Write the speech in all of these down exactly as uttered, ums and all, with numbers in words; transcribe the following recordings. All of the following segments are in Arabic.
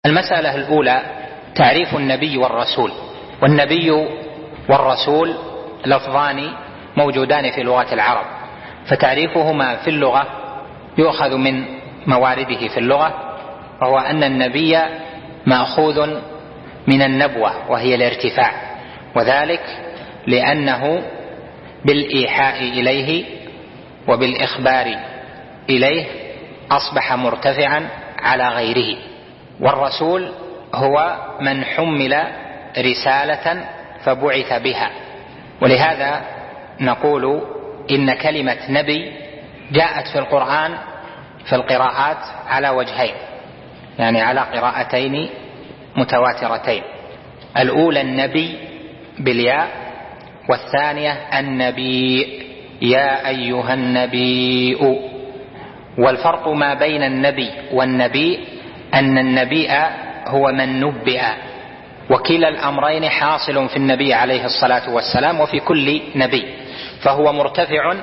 المسألة الأولى تعريف النبي والرسول. والنبي والرسول لفظان موجودان في لغة العرب، فتعريفهما في اللغة يؤخذ من موارده في اللغة، وهو أن النبي مأخوذ من النبوة وهي الارتفاع، وذلك لأنه بالإيحاء إليه وبالإخبار إليه أصبح مرتفعا على غيره. والرسول هو من حمل رسالة فبعث بها، ولهذا نقول إن كلمة نبي جاءت في القرآن في القراءات على وجهين، يعني على قراءتين متواترتين. الأولى النبي بالياء، والثانية النبي يا أيها النبي. والفرق ما بين النبي والنبي أن النبي هو من نبئ، وكلا الأمرين حاصل في النبي عليه الصلاة والسلام وفي كل نبي، فهو مرتفع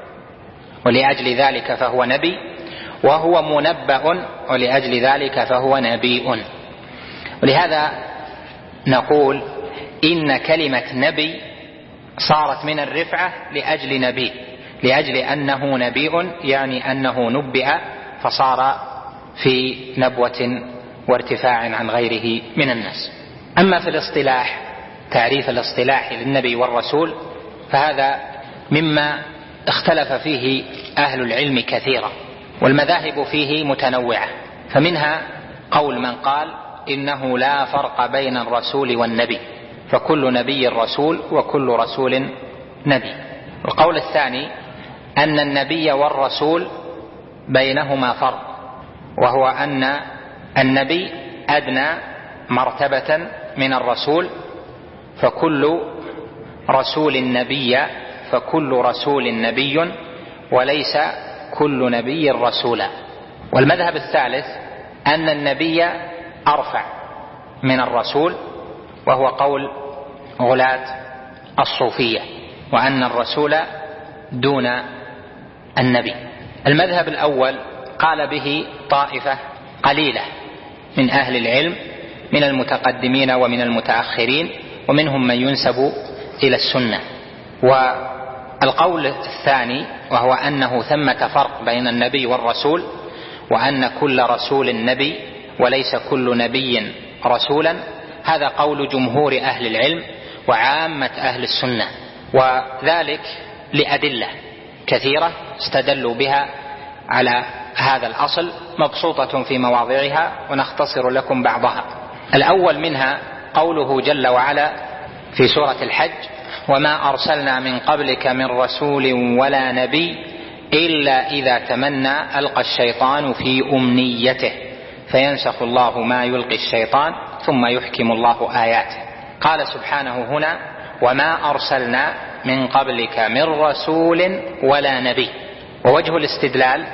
ولأجل ذلك فهو نبي، وهو منبأ ولأجل ذلك فهو نبي. ولهذا نقول إن كلمة نبي صارت من الرفعة لأجل نبي، لأجل أنه نبي يعني أنه نبئ فصار في نبوة وارتفاع عن غيره من الناس. أما في الاصطلاح، تعريف الاصطلاح للنبي والرسول، فهذا مما اختلف فيه أهل العلم كثيرا، والمذاهب فيه متنوعة. فمنها قول من قال إنه لا فرق بين الرسول والنبي، فكل نبي رسول وكل رسول نبي. القول الثاني أن النبي والرسول بينهما فرق، وهو أن النبي أدنى مرتبة من الرسول، فكل رسول نبي فكل رسول نبي وليس كل نبي رسولا. والمذهب الثالث أن النبي أرفع من الرسول، وهو قول غلاة الصوفية، وأن الرسول دون النبي. المذهب الأول قال به طائفة قليلة من أهل العلم من المتقدمين ومن المتأخرين، ومنهم من ينسب إلى السنة. والقول الثاني وهو أنه ثمة فرق بين النبي والرسول، وأن كل رسول نبي وليس كل نبي رسولا، هذا قول جمهور أهل العلم وعامة أهل السنة، وذلك لأدلة كثيرة استدلوا بها على هذا الأصل، مبسوطة في مواضعها ونختصر لكم بعضها. الأول منها قوله جل وعلا في سورة الحج: وما أرسلنا من قبلك من رسول ولا نبي إلا إذا تمنى ألقى الشيطان في أمنيته فينسخ الله ما يلقي الشيطان ثم يحكم الله آياته. قال سبحانه هنا: وما أرسلنا من قبلك من رسول ولا نبي. ووجه الاستدلال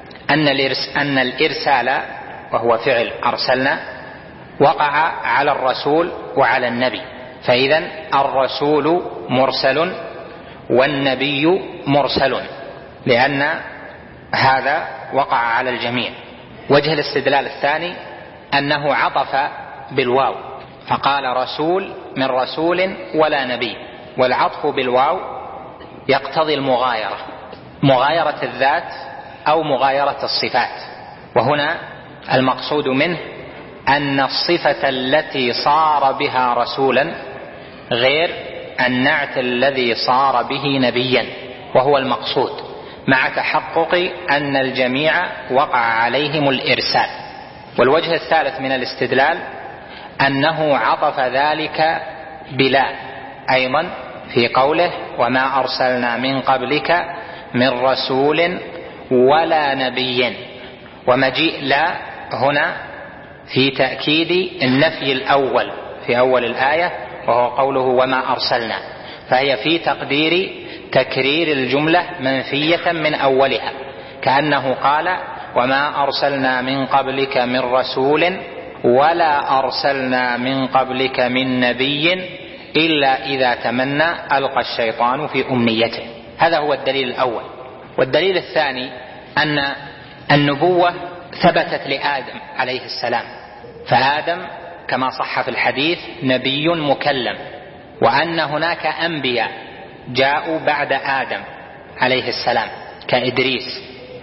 أن الإرسال وهو فعل أرسلنا وقع على الرسول وعلى النبي، فإذا الرسول مرسل والنبي مرسل، لأن هذا وقع على الجميع. وجه الاستدلال الثاني أنه عطف بالواو، فقال رسول من رسول ولا نبي، والعطف بالواو يقتضي المغايرة، مغايرة الذات أو مغايرة الصفات. وهنا المقصود منه أن الصفة التي صار بها رسولا غير النعت الذي صار به نبيا، وهو المقصود، مع تحقق أن الجميع وقع عليهم الإرسال. والوجه الثالث من الاستدلال أنه عطف ذلك بلا أيضا في قوله: وما أرسلنا من قبلك من رسول ولا نبي. ومجيء لا هنا في تأكيد النفي الأول في أول الآية، وهو قوله وما أرسلنا، فهي في تقدير تكرير الجملة منفية من أولها، كأنه قال: وما أرسلنا من قبلك من رسول ولا أرسلنا من قبلك من نبي إلا إذا تمنى ألقى الشيطان في أمنيته. هذا هو الدليل الأول. والدليل الثاني أن النبوة ثبتت لآدم عليه السلام، فآدم كما صح في الحديث نبي مكلم، وأن هناك أنبياء جاءوا بعد آدم عليه السلام كإدريس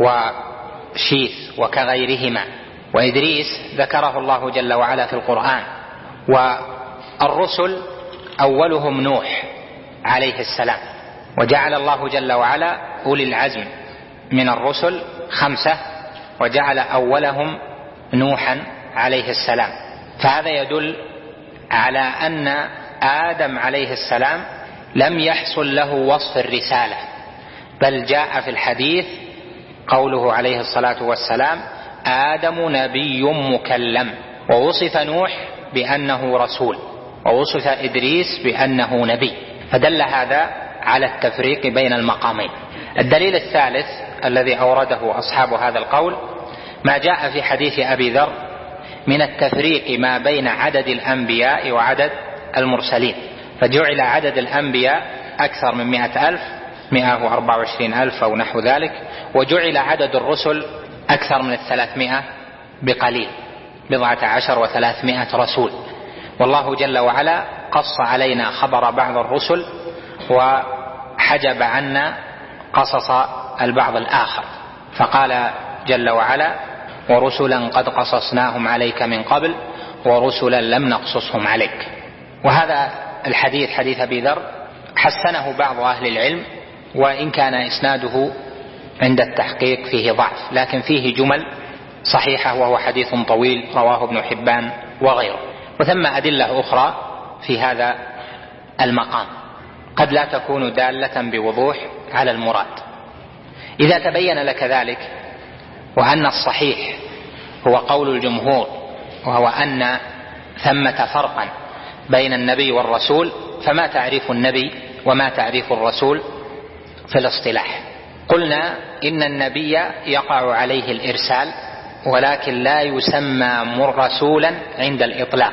وشيث وكغيرهما، وإدريس ذكره الله جل وعلا في القرآن. والرسل أولهم نوح عليه السلام، وجعل الله جل وعلا أولي العزم من الرسل خمسة، وجعل أولهم نوحا عليه السلام. فهذا يدل على أن آدم عليه السلام لم يحصل له وصف الرسالة، بل جاء في الحديث قوله عليه الصلاة والسلام آدم نبي مكلم، ووصف نوح بأنه رسول، ووصف إدريس بأنه نبي، فدل هذا على التفريق بين المقامين. الدليل الثالث الذي أورده أصحاب هذا القول ما جاء في حديث أبي ذر من التفريق ما بين عدد الأنبياء وعدد المرسلين، فجعل عدد الأنبياء أكثر من مئة ألف، مئة وأربعة وعشرين ألف أو نحو ذلك، وجعل عدد الرسل أكثر من الثلاثمائة بقليل، بضعة عشر وثلاثمائة رسول. والله جل وعلا قص علينا خبر بعض الرسل وحجب عنا قصص البعض الآخر، فقال جل وعلا ورسلا قد قصصناهم عليك من قبل ورسلا لم نقصصهم عليك. وهذا الحديث حديث أبي ذر حسنه بعض أهل العلم، وإن كان إسناده عند التحقيق فيه ضعف، لكن فيه جمل صحيحة، وهو حديث طويل رواه ابن حبان وغيره. وثم أدلة أخرى في هذا المقام قد لا تكون دالة بوضوح على المراد. إذا تبين لك ذلك وأن الصحيح هو قول الجمهور، وهو أن ثمة فرقا بين النبي والرسول، فما تعريف النبي وما تعريف الرسول في الاصطلاح؟ قلنا إن النبي يقع عليه الإرسال ولكن لا يسمى رسولا عند الإطلاق،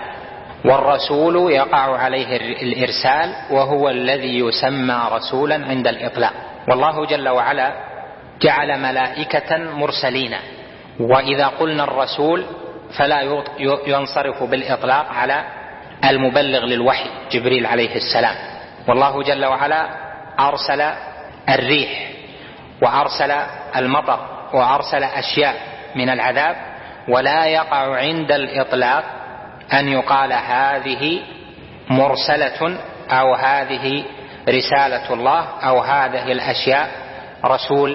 والرسول يقع عليه الإرسال وهو الذي يسمى رسولا عند الإطلاق. والله جل وعلا جعل ملائكة مرسلين، وإذا قلنا الرسول فلا ينصرف بالإطلاق على المبلغ للوحي جبريل عليه السلام. والله جل وعلا أرسل الريح وأرسل المطر وأرسل أشياء من العذاب، ولا يقع عند الإطلاق أن يقال هذه مرسلة أو هذه رسالة الله أو هذه الأشياء رسول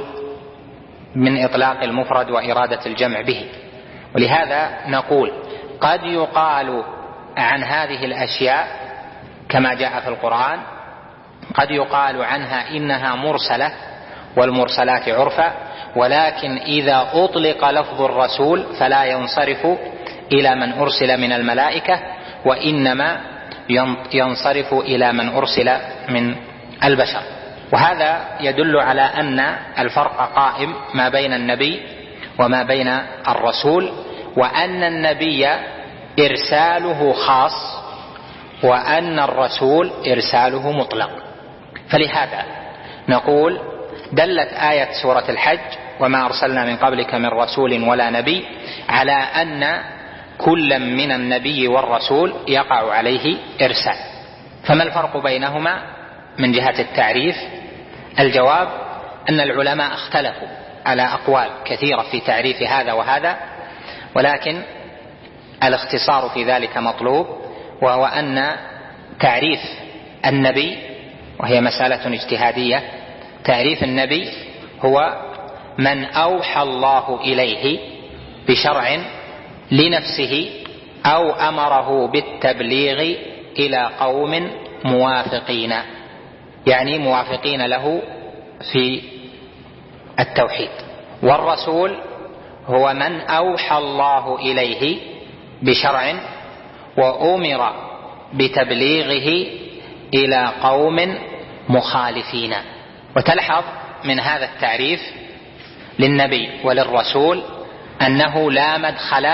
من إطلاق المفرد وإرادة الجمع به. ولهذا نقول قد يقال عن هذه الأشياء كما جاء في القرآن، قد يقال عنها إنها مرسلة والمرسلات عرفا، ولكن إذا أطلق لفظ الرسول فلا ينصرف إلى من أرسل من الملائكة، وإنما ينصرف إلى من أرسل من البشر. وهذا يدل على أن الفرق قائم ما بين النبي وما بين الرسول، وأن النبي إرساله خاص وأن الرسول إرساله مطلق. فلهذا نقول دلت آية سورة الحج وما أرسلنا من قبلك من رسول ولا نبي على أن كل من النبي والرسول يقع عليه إرسال. فما الفرق بينهما من جهة التعريف؟ الجواب أن العلماء اختلفوا على أقوال كثيرة في تعريف هذا وهذا، ولكن الاختصار في ذلك مطلوب، وهو أن تعريف النبي، وهي مسألة اجتهادية، تعريف النبي هو من أوحى الله إليه بشرع لنفسه أو أمره بالتبليغ إلى قوم موافقين، يعني موافقين له في التوحيد. والرسول هو من أوحى الله إليه بشرع وأمر بتبليغه إلى قوم مخالفين. وتلحظ من هذا التعريف للنبي وللرسول أنه لا مدخل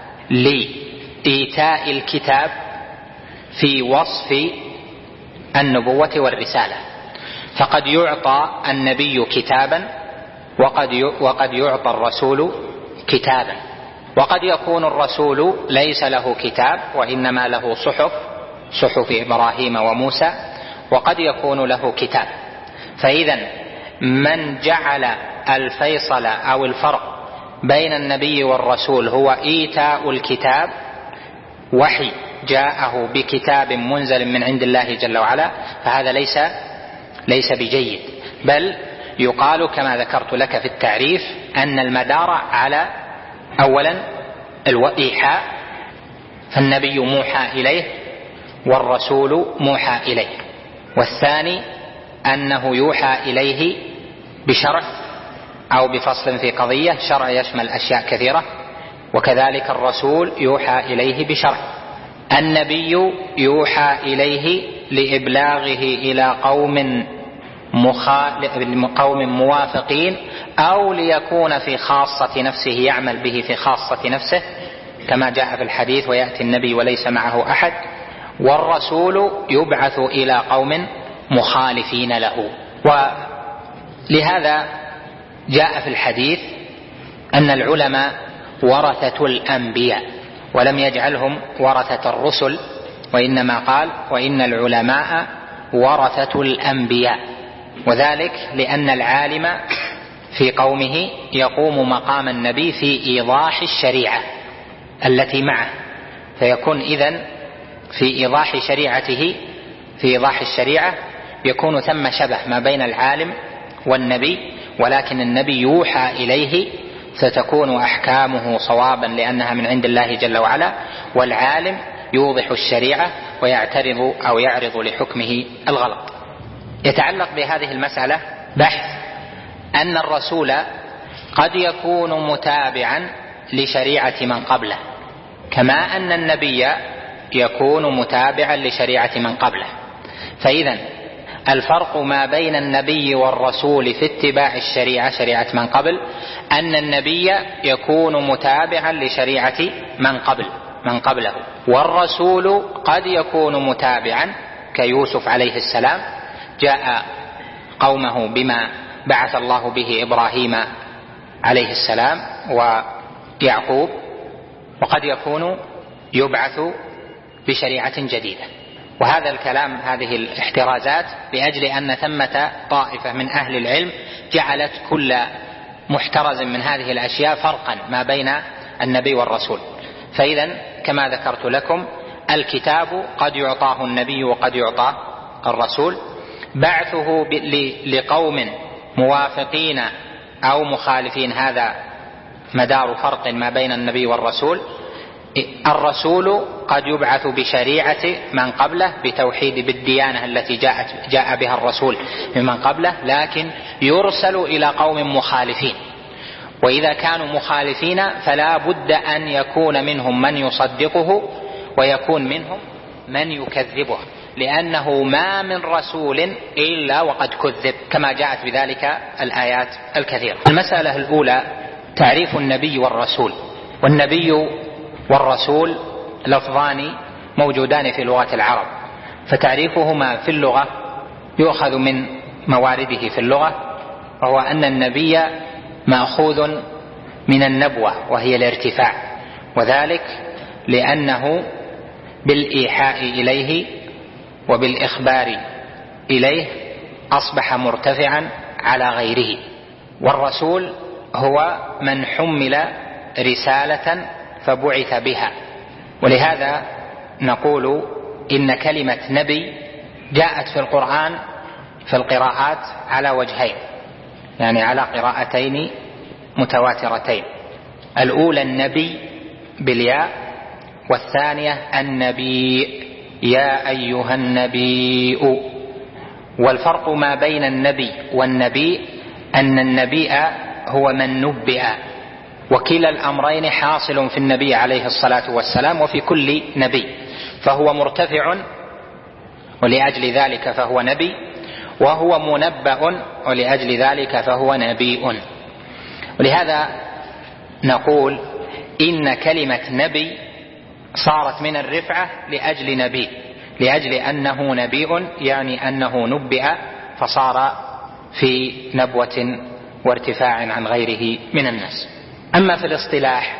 لإيتاء الكتاب في وصف النبوة والرسالة، فقد يعطى النبي كتابا وقد وقد يعطى الرسول كتابا، وقد يكون الرسول ليس له كتاب وإنما له صحف، صحف إبراهيم وموسى، وقد يكون له كتاب. فإذا من جعل الفيصل أو الفرق بين النبي والرسول هو إيتاء الكتاب، وحي جاءه بكتاب منزل من عند الله جل وعلا، فهذا ليس ليس بجيد، بل يقال كما ذكرت لك في التعريف أن المدار على أولا الإيحاء، فالنبي موحى إليه والرسول موحى إليه، والثاني أنه يوحى إليه بشرع أو بفصل في قضية، شرع يشمل أشياء كثيرة، وكذلك الرسول يوحى إليه بشرع. النبي يوحى إليه لإبلاغه إلى قوم قوم موافقين، أو ليكون في خاصة نفسه يعمل به في خاصة نفسه كما جاء في الحديث ويأتي النبي وليس معه أحد. والرسول يبعث إلى قوم مخالفين له. ولهذا جاء في الحديث أن العلماء ورثة الأنبياء، ولم يجعلهم ورثة الرسل، وإنما قال وإن العلماء ورثة الأنبياء، وذلك لأن العالم في قومه يقوم مقام النبي في إيضاح الشريعة التي معه، فيكون إذن في إيضاح شريعته في إيضاح الشريعة يكون ثم شبه ما بين العالم والنبي، ولكن النبي يوحى إليه ستكون أحكامه صوابا لأنها من عند الله جل وعلا، والعالم يوضح الشريعة ويعترض أو يعرض لحكمه الغلط. يتعلق بهذه المسألة بحث أن الرسول قد يكون متابعا لشريعة من قبله، كما أن النبي يكون متابعا لشريعة من قبله. فإذا الفرق ما بين النبي والرسول في اتباع الشريعة، شريعة من قبل، أن النبي يكون متابعا لشريعة من قبل من قبله، والرسول قد يكون متابعا كيوسف عليه السلام جاء قومه بما بعث الله به إبراهيم عليه السلام ويعقوب، وقد يكون يبعث بشريعة جديدة. وهذا الكلام هذه الاحترازات لأجل أن ثمة طائفة من أهل العلم جعلت كل محترز من هذه الأشياء فرقا ما بين النبي والرسول. فإذا كما ذكرت لكم الكتاب قد يعطاه النبي وقد يعطاه الرسول، بعثه لقوم موافقين أو مخالفين هذا مدار فرق ما بين النبي والرسول. الرسول قد يبعث بشريعة من قبله بتوحيد بالديانة التي جاءت جاء بها الرسول من قبله، لكن يرسل إلى قوم مخالفين، وإذا كانوا مخالفين فلا بد أن يكون منهم من يصدقه ويكون منهم من يكذبه، لأنه ما من رسول إلا وقد كذب كما جاءت بذلك الآيات الكثيرة. المسألة الأولى تعريف النبي والرسول. والنبي والرسول لفظان موجودان في لغة العرب، فتعريفهما في اللغة يؤخذ من موارده في اللغة، وهو أن النبي مأخوذ من النبوة وهي الارتفاع، وذلك لأنه بالإيحاء إليه وبالإخبار إليه أصبح مرتفعا على غيره. والرسول هو من حمل رسالة فبعث بها، ولهذا نقول إن كلمة نبي جاءت في القرآن في القراءات على وجهين، يعني على قراءتين متواترتين، الأولى النبي بالياء، والثانية النبي يا أيها النبي. والفرق ما بين النبي والنبي أن النبي هو من نبئ، وكلا الأمرين حاصل في النبي عليه الصلاة والسلام وفي كل نبي، فهو مرتفع ولأجل ذلك فهو نبي، وهو منبأ ولأجل ذلك فهو نبي. ولهذا نقول إن كلمة نبي صارت من الرفعة لأجل نبي، لأجل أنه نبي يعني أنه نبئ فصار في نبوة وارتفاع عن غيره من الناس. أما في الاصطلاح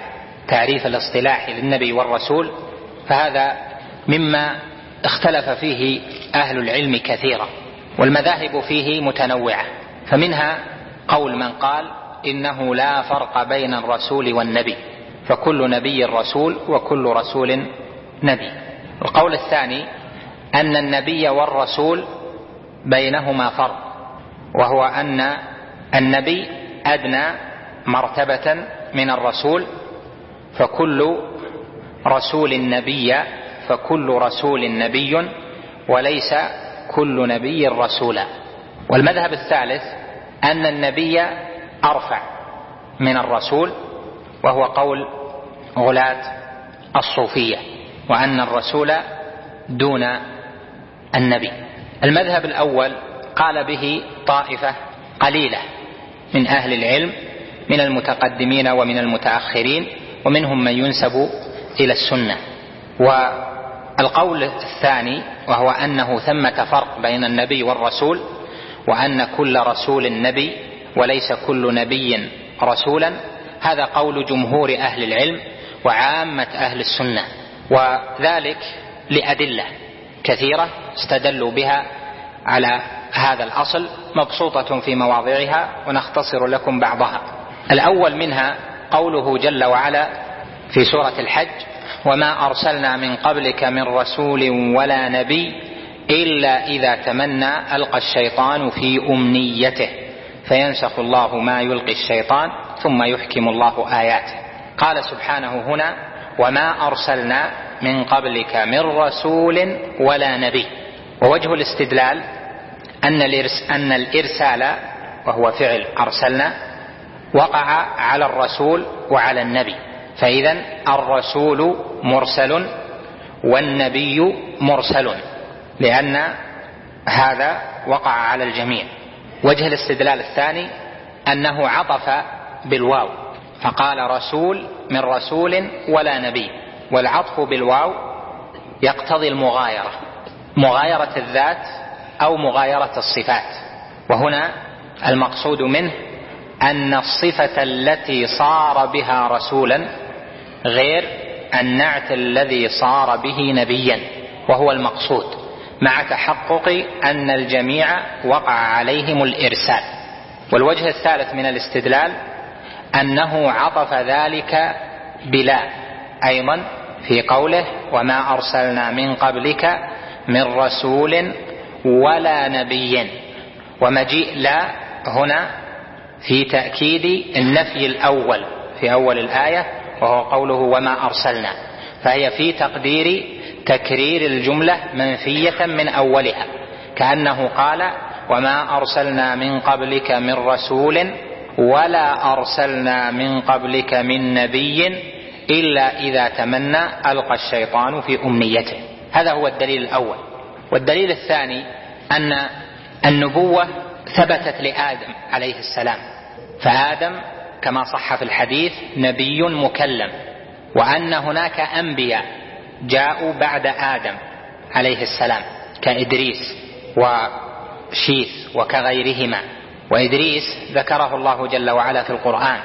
تعريف الاصطلاحي للنبي والرسول فهذا مما اختلف فيه أهل العلم كثيرا، والمذاهب فيه متنوعة، فمنها قول من قال إنه لا فرق بين الرسول والنبي، فكل نبي رسول وكل رسول نبي. القول الثاني أن النبي والرسول بينهما فرق، وهو أن النبي أدنى مرتبة من الرسول، فكل رسول نبي فكل رسول نبي وليس كل نبي رسولا. والمذهب الثالث أن النبي أرفع من الرسول، وهو قول غلاة الصوفية، وأن الرسول دون النبي. المذهب الأول قال به طائفة قليلة من أهل العلم من المتقدمين ومن المتأخرين، ومنهم من ينسب إلى السنة. والقول الثاني وهو أنه ثمة فرق بين النبي والرسول، وأن كل رسول نبي وليس كل نبي رسولا، هذا قول جمهور أهل العلم وعامة أهل السنة، وذلك لأدلة كثيرة استدلوا بها على هذا الأصل مبسوطة في مواضعها، ونختصر لكم بعضها. الأول منها قوله جل وعلا في سورة الحج: وما أرسلنا من قبلك من رسول ولا نبي إلا إذا تمنى ألقى الشيطان في أمنيته فينسخ الله ما يلقي الشيطان ثم يحكم الله آياته. قال سبحانه هنا: وما أرسلنا من قبلك من رسول ولا نبي. ووجه الاستدلال أن الإرسال وهو فعل أرسلنا وقع على الرسول وعلى النبي، فإذا الرسول مرسل والنبي مرسل، لأن هذا وقع على الجميع. وجه الاستدلال الثاني أنه عطف بالواو، فقال رسول من رسول ولا نبي، والعطف بالواو يقتضي المغايرة، مغايرة الذات أو مغايرة الصفات. وهنا المقصود منه أن الصفة التي صار بها رسولا غير النعت الذي صار به نبيا، وهو المقصود، مع تحقق أن الجميع وقع عليهم الإرسال. والوجه الثالث من الاستدلال أنه عطف ذلك بلا أيضا في قوله: وما أرسلنا من قبلك من رسول ولا نبي. ومجيء لا هنا في تأكيد النفي الأول في أول الآية، وهو قوله: وما أرسلنا، فهي في تقدير تكرير الجملة منفية من أولها، كأنه قال: وما أرسلنا من قبلك من رسول ولا أرسلنا من قبلك من نبي إلا إذا تمنى ألقى الشيطان في أمنيته. هذا هو الدليل الأول. والدليل الثاني أن النبوة ثبتت لآدم عليه السلام، فآدم كما صح في الحديث نبي مكلم، وأن هناك أنبياء جاءوا بعد آدم عليه السلام كإدريس وشيث وكغيرهما. وإدريس ذكره الله جل وعلا في القرآن.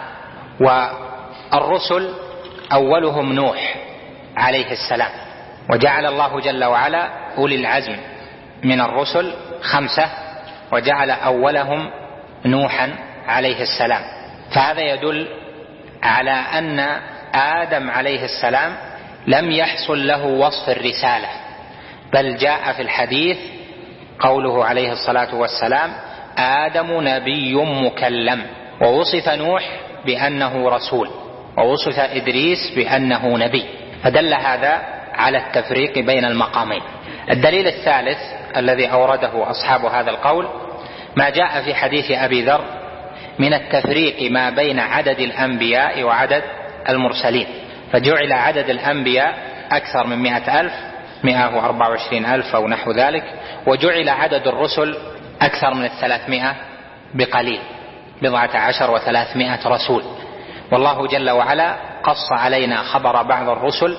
والرسل أولهم نوح عليه السلام، وجعل الله جل وعلا أولي العزم من الرسل خمسة، وجعل أولهم نوحا عليه السلام. فهذا يدل على أن آدم عليه السلام لم يحصل له وصف الرسالة، بل جاء في الحديث قوله عليه الصلاة والسلام: آدم نبي مكلم. ووصف نوح بأنه رسول، ووصف إدريس بأنه نبي، فدل هذا على التفريق بين المقامين. الدليل الثالث الذي أورده أصحاب هذا القول ما جاء في حديث أبي ذر من التفريق ما بين عدد الأنبياء وعدد المرسلين، فجعل عدد الأنبياء أكثر من مئة ألف، مئة وأربعة وعشرين ألف أو نحو ذلك، وجعل عدد الرسل أكثر من الثلاثمائة بقليل، بضعة عشر وثلاثمائة رسول. والله جل وعلا قص علينا خبر بعض الرسل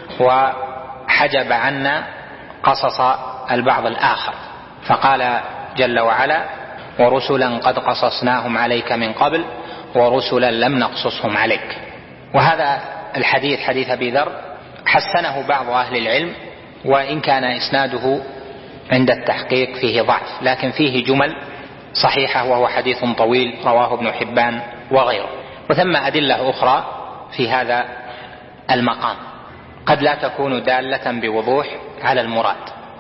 وحجب عنا قصص البعض الآخر، فقال جل وعلا: ورسلا قد قصصناهم عليك من قبل ورسلا لم نقصصهم عليك. وهذا الحديث حديث أبي ذر حسنه بعض أهل العلم، وإن كان إسناده عند التحقيق فيه ضعف، لكن فيه جمل صحيحة، وهو حديث طويل رواه ابن حبان وغيره. وثم أدلة أخرى في هذا المقام قد لا تكون دالة بوضوح على المراد.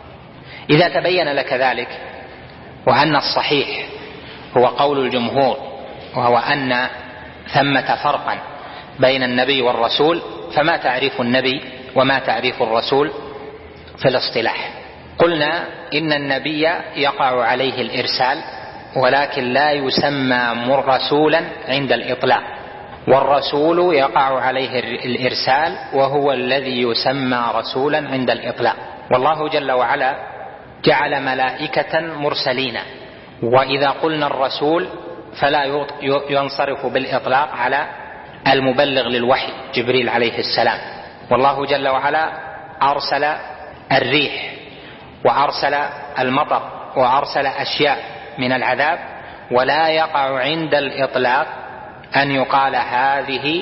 إذا تبين لك ذلك وأن الصحيح هو قول الجمهور، وهو أن ثمة فرقا بين النبي والرسول، فما تعريف النبي وما تعريف الرسول في الاصطلاح؟ قلنا إن النبي يقع عليه الإرسال ولكن لا يسمى رسولا عند الإطلاق، والرسول يقع عليه الإرسال وهو الذي يسمى رسولا عند الإطلاق. والله جل وعلا جعل ملائكة مرسلين، وإذا قلنا الرسول فلا ينصرف بالإطلاق على المبلغ للوحي جبريل عليه السلام. والله جل وعلا أرسل الريح وأرسل المطر وأرسل أشياء من العذاب، ولا يقع عند الإطلاق أن يقال هذه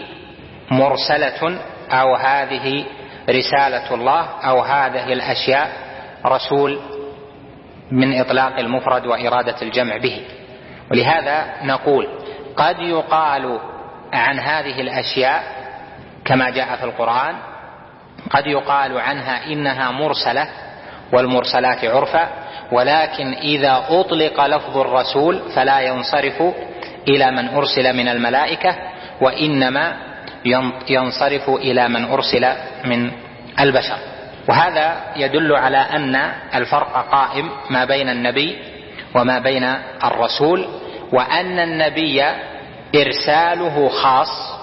مرسلة أو هذه رسالة الله أو هذه الأشياء رسول من إطلاق المفرد وإرادة الجمع به. ولهذا نقول قد يقال عن هذه الأشياء كما جاء في القرآن، قد يقال عنها إنها مرسلة والمرسلات عرفا، ولكن إذا أطلق لفظ الرسول فلا ينصرف إلى من أرسل من الملائكة، وإنما ينصرف إلى من أرسل من البشر. وهذا يدل على أن الفرق قائم ما بين النبي وما بين الرسول، وأن النبي إرساله خاص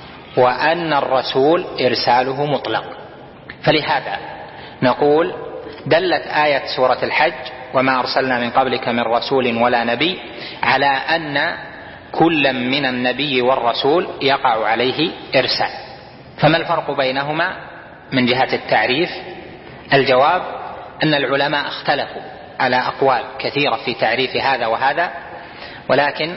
وأن الرسول إرساله مطلق. فلهذا نقول دلت آية سورة الحج وما أرسلنا من قبلك من رسول ولا نبي على أن كل من النبي والرسول يقع عليه إرسال. فما الفرق بينهما من جهة التعريف؟ الجواب أن العلماء اختلفوا على أقوال كثيرة في تعريف هذا وهذا، ولكن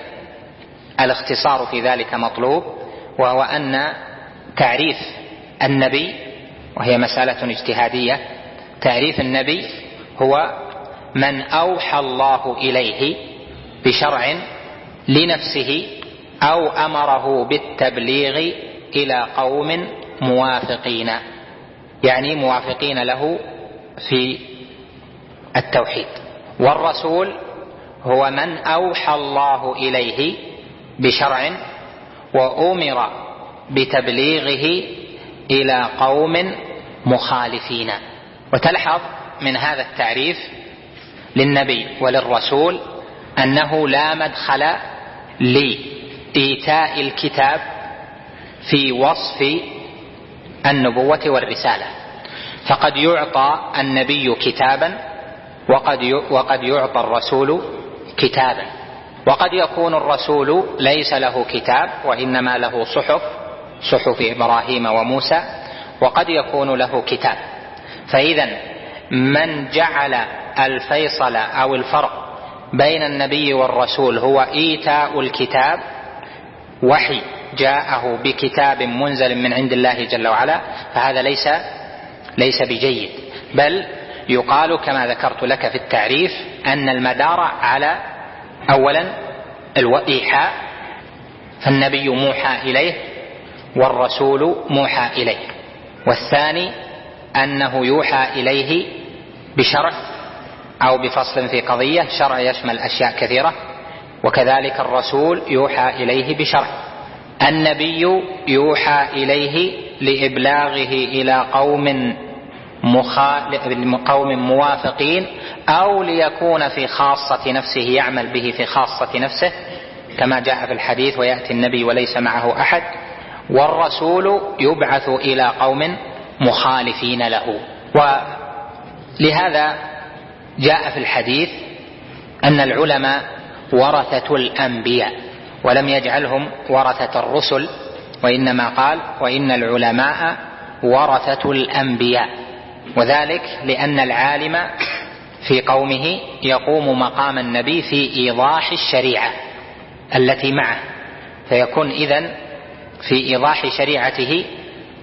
الاختصار في ذلك مطلوب، وهو أن تعريف النبي، وهي مسألة اجتهادية، تعريف النبي هو من أوحى الله إليه بشرع لنفسه أو أمره بالتبليغ إلى قوم موافقين، يعني موافقين له في التوحيد. والرسول هو من أوحى الله إليه بشرع وأمر بتبليغه إلى قوم مخالفين. وتلحظ من هذا التعريف للنبي وللرسول أنه لا مدخل لإيتاء الكتاب في وصف النبوة والرسالة، فقد يعطى النبي كتابا وقد وقد يعطى الرسول كتابا، وقد يكون الرسول ليس له كتاب وإنما له صحف صحف إبراهيم وموسى، وقد يكون له كتاب. فإذا من جعل الفيصل أو الفرق بين النبي والرسول هو إيتاء الكتاب، وحي جاءه بكتاب منزل من عند الله جل وعلا، فهذا ليس ليس بجيد، بل يقال كما ذكرت لك في التعريف أن المدار على أولا الإيحاء، فالنبي موحى إليه والرسول موحى إليه، والثاني أنه يوحى إليه بشرع أو بفصل في قضية، شرع يشمل أشياء كثيرة، وكذلك الرسول يوحى إليه بشرع. النبي يوحى إليه لإبلاغه إلى قوم قوم موافقين، أو ليكون في خاصة نفسه يعمل به في خاصة نفسه كما جاء في الحديث ويأتي النبي وليس معه أحد. والرسول يبعث إلى قوم مخالفين له. ولهذا جاء في الحديث أن العلماء ورثة الأنبياء، ولم يجعلهم ورثة الرسل، وإنما قال وإن العلماء ورثة الأنبياء، وذلك لأن العالم في قومه يقوم مقام النبي في إيضاح الشريعة التي معه، فيكون إذن في إيضاح شريعته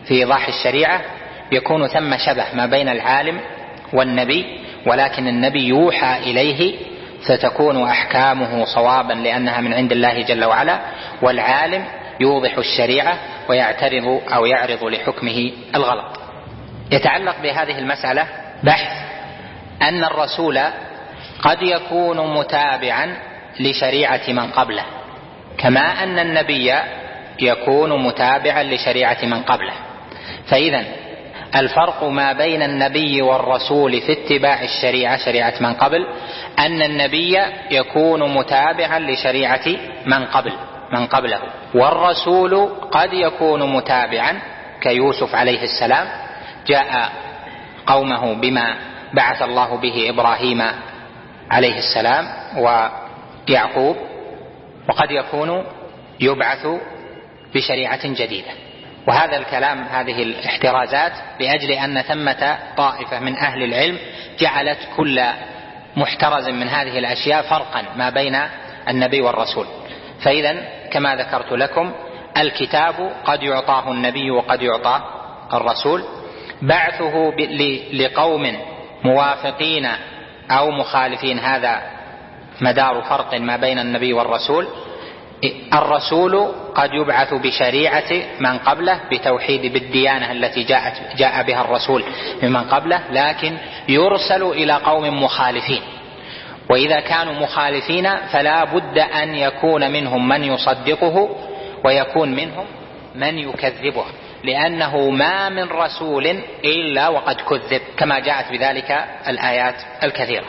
في إيضاح الشريعة يكون ثم شبه ما بين العالم والنبي، ولكن النبي يوحى إليه فتكون أحكامه صوابا لأنها من عند الله جل وعلا، والعالم يوضح الشريعة ويعترض أو يعرض لحكمه الغلط. يتعلق بهذه المسألة بحث أن الرسول قد يكون متابعا لشريعة من قبله، كما أن النبي يكون متابعا لشريعة من قبله. فإذا الفرق ما بين النبي والرسول في اتباع الشريعة، شريعة من قبل، أن النبي يكون متابعا لشريعة من قبل من قبله، والرسول قد يكون متابعا كيوسف عليه السلام جاء قومه بما بعث الله به إبراهيم عليه السلام ويعقوب، وقد يكون يبعث بشريعة جديدة. وهذا الكلام، هذه الاحترازات لأجل أن ثمة طائفة من أهل العلم جعلت كل محترز من هذه الأشياء فرقا ما بين النبي والرسول. فإذا كما ذكرت لكم الكتاب قد يعطاه النبي وقد يعطاه الرسول، بعثه لقوم موافقين أو مخالفين هذا مدار فرق ما بين النبي والرسول. الرسول قد يبعث بشريعة من قبله بتوحيد بالديانة التي جاءت جاء بها الرسول من قبله، لكن يرسل إلى قوم مخالفين، وإذا كانوا مخالفين فلا بد أن يكون منهم من يصدقه ويكون منهم من يكذبه، لأنه ما من رسول إلا وقد كذب، كما جاءت بذلك الآيات الكثيرة.